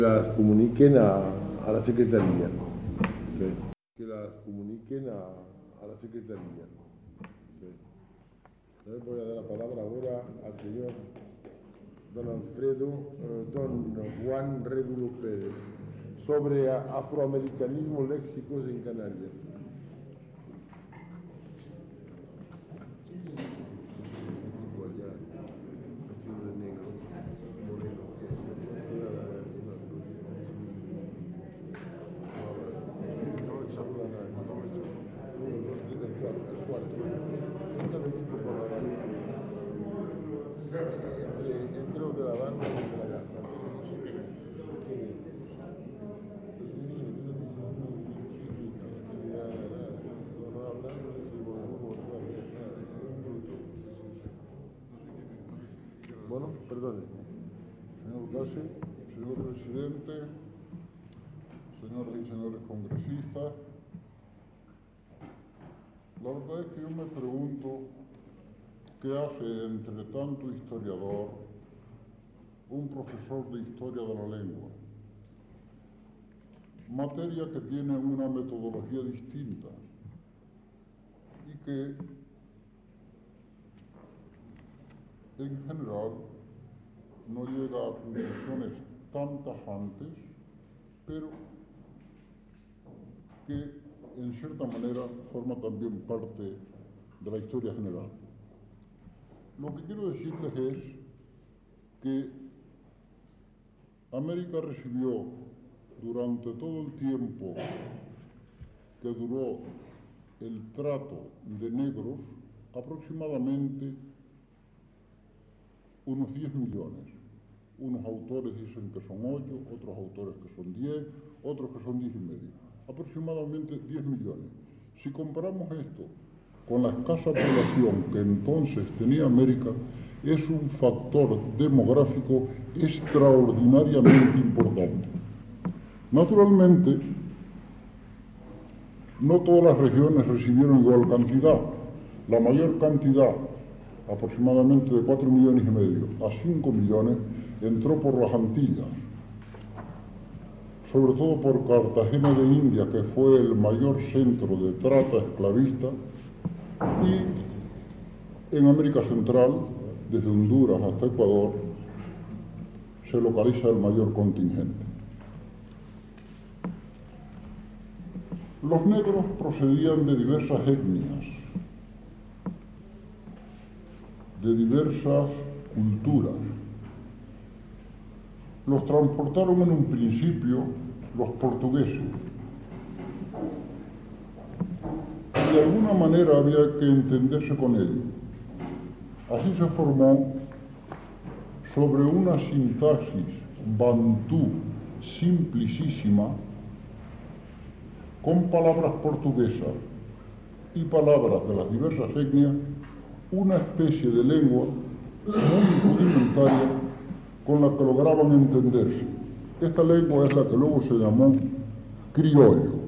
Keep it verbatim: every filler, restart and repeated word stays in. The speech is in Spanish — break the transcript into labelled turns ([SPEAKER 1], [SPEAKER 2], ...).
[SPEAKER 1] las comuniquen a, a la Secretaría. Sí. Que las comuniquen a, a la Secretaría. Sí. Entonces voy a dar la palabra ahora al señor don Alfredo, eh, don Juan Régulo Pérez, sobre afroamericanismo léxicos en Canarias. Entre los de la barba y los de la gafa. Bueno, perdone.
[SPEAKER 2] Señor Casi, señor presidente, señoras y señores congresistas, la verdad es que yo me pregunto qué hace entre tanto historiador un profesor de historia de la lengua, materia que tiene una metodología distinta y que en general no llega a conclusiones tan tajantes, pero que en cierta manera forma también parte de la historia general. Lo que quiero decirles es que América recibió durante todo el tiempo que duró el trato de negros aproximadamente unos diez millones. Unos autores dicen que son ocho, otros autores que son diez, otros que son diez y medio. Aproximadamente diez millones. Si comparamos esto con la escasa población que entonces tenía América, es un factor demográfico extraordinariamente importante. Naturalmente, no todas las regiones recibieron igual cantidad. La mayor cantidad, aproximadamente de cuatro millones y medio a cinco millones, entró por las Antillas, sobre todo por Cartagena de Indias, que fue el mayor centro de trata esclavista, y en América Central, desde Honduras hasta Ecuador, se localiza el mayor contingente. Los negros procedían de diversas etnias, de diversas culturas. Los transportaron en un principio los portugueses. Y de alguna manera había que entenderse con ellos. Así se formó, sobre una sintaxis bantú simplicísima, con palabras portuguesas y palabras de las diversas etnias, una especie de lengua muy rudimentaria con la que lograban entenderse. Esta lengua es la que luego se llamó criollo.